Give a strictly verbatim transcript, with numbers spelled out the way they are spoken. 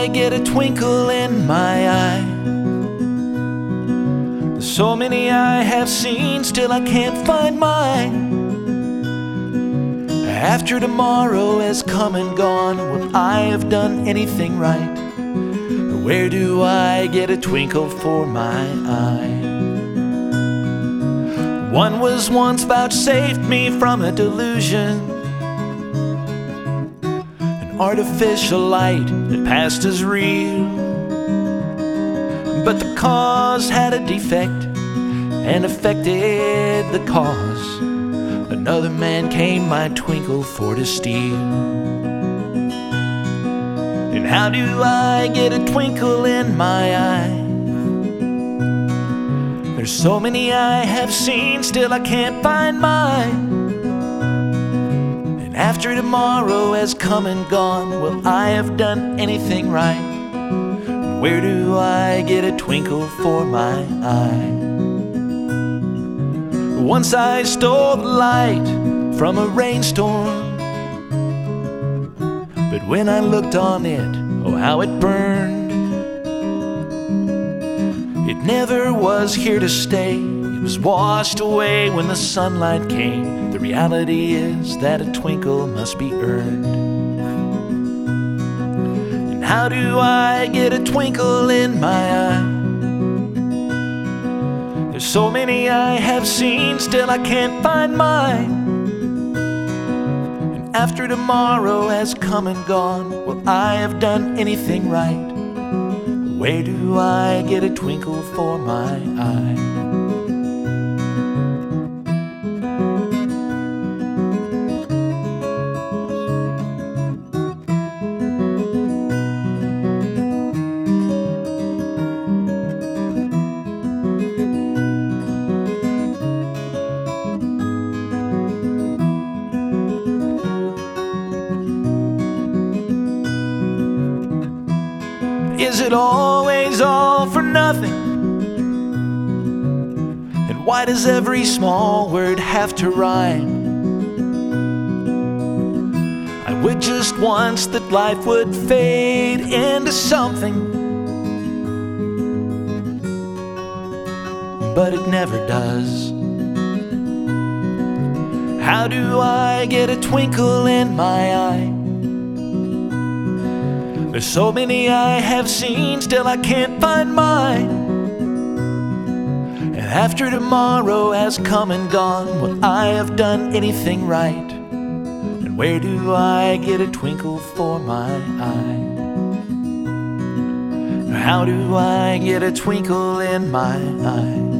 I get a twinkle in my eye? There's so many I have seen, still I can't find mine. After tomorrow has come and gone, will I have done anything right? Where do I get a twinkle for my eye? One was once vouchsafed me from a delusion, an artificial light that passed as real. But the cause had a defect and affected the cause. Another man came my twinkle for to steal. And how do I get a twinkle in my eye? There's so many I have seen, still I can't find mine. And after tomorrow has come and gone, will I have done anything right? Where do I get a twinkle for my eye? Once I stole the light from a rainstorm, but when I looked on it, oh how it burned. It never was here to stay, it was washed away when the sunlight came. The reality is that a twinkle must be earned. And how do I get a twinkle in my eye? There's so many I have seen, still I can't find mine. And after tomorrow has come and gone, will I have done anything right? Where do I get a twinkle for my eye? Is it always all for nothing? And why does every small word have to rhyme? I would just once that life would fade into something, but it never does. How do I get a twinkle in my eye? There's so many I have seen, still I can't find mine. And after tomorrow has come and gone, will I have done anything right? And where do I get a twinkle for my eye? How do I get a twinkle in my eye?